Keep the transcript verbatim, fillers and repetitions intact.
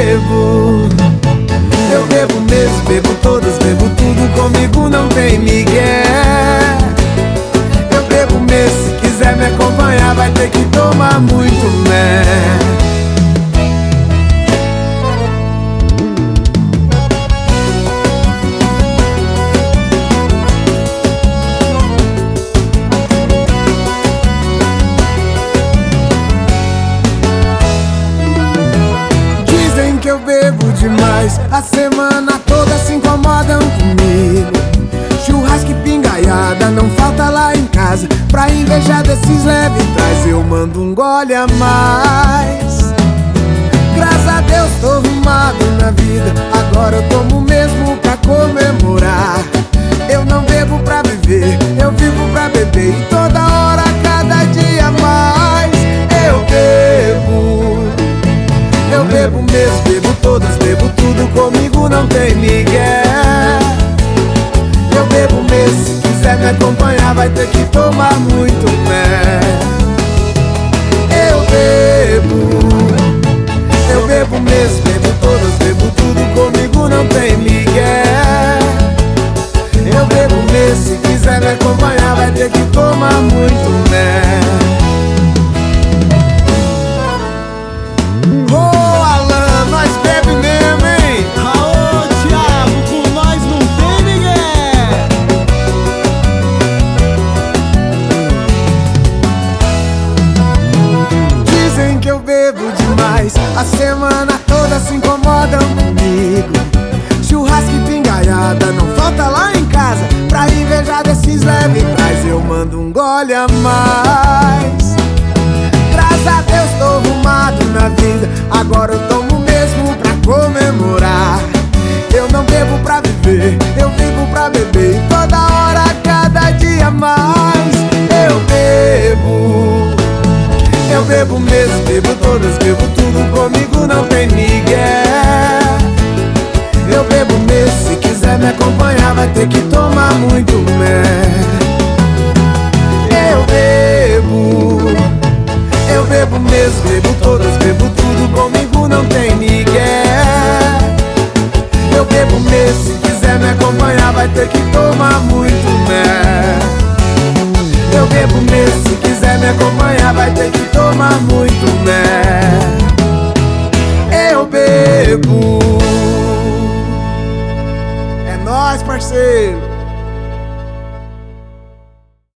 bebo. Eu bebo mesmo, bebo todas, bebo tudo, comigo não tem migué. Eu bebo mesmo, se quiser me acompanhar vai ter que tomar muito mé. Que eu bebo demais, a semana toda se incomodam comigo. Churrasco e pingaiada não falta lá em casa. Pra invejar desses leve trás eu mando um gole a mais. Graças a Deus tô arrumado na vida, agora eu tomo mesmo pra comemorar. Eu não bebo pra viver, eu vivo pra beber, e toda hora, cada dia mais. Eu bebo, eu bebo mesmo, bebo todas, bebo tudo, comigo não tem migué. Eu bebo mesmo, se quiser me acompanhar vai ter que tomar muito mé. Eu bebo, eu bebo mesmo, bebo todas, bebo tudo, comigo não tem migué. Eu bebo mesmo, se quiser me acompanhar vai ter que tomar muito mé. A semana toda se incomodam comigo. Churrasco e pingaiada não falta lá em casa. Pra invejar desses leve trás eu mando um gole a mais. Graças a Deus tô arrumado na vida, agora eu tomo mesmo pra comemorar. Eu não bebo pra viver, eu vivo pra beber, e toda hora, cada dia mais. Eu bebo, eu bebo mesmo, bebo todas, bebo tudo, comigo não tem migué. Eu bebo mesmo, se quiser me acompanhar vai ter que tomar muito mé. Eu bebo, eu bebo mesmo, bebo todas, bebo tudo, comigo não tem migué. Eu bebo mesmo, se quiser me acompanhar vai ter que tomar muito mé. Eu bebo mesmo, se quiser me acompanhar vai ter que tomar muito mé. Eu bebo. É nóis, parceiro.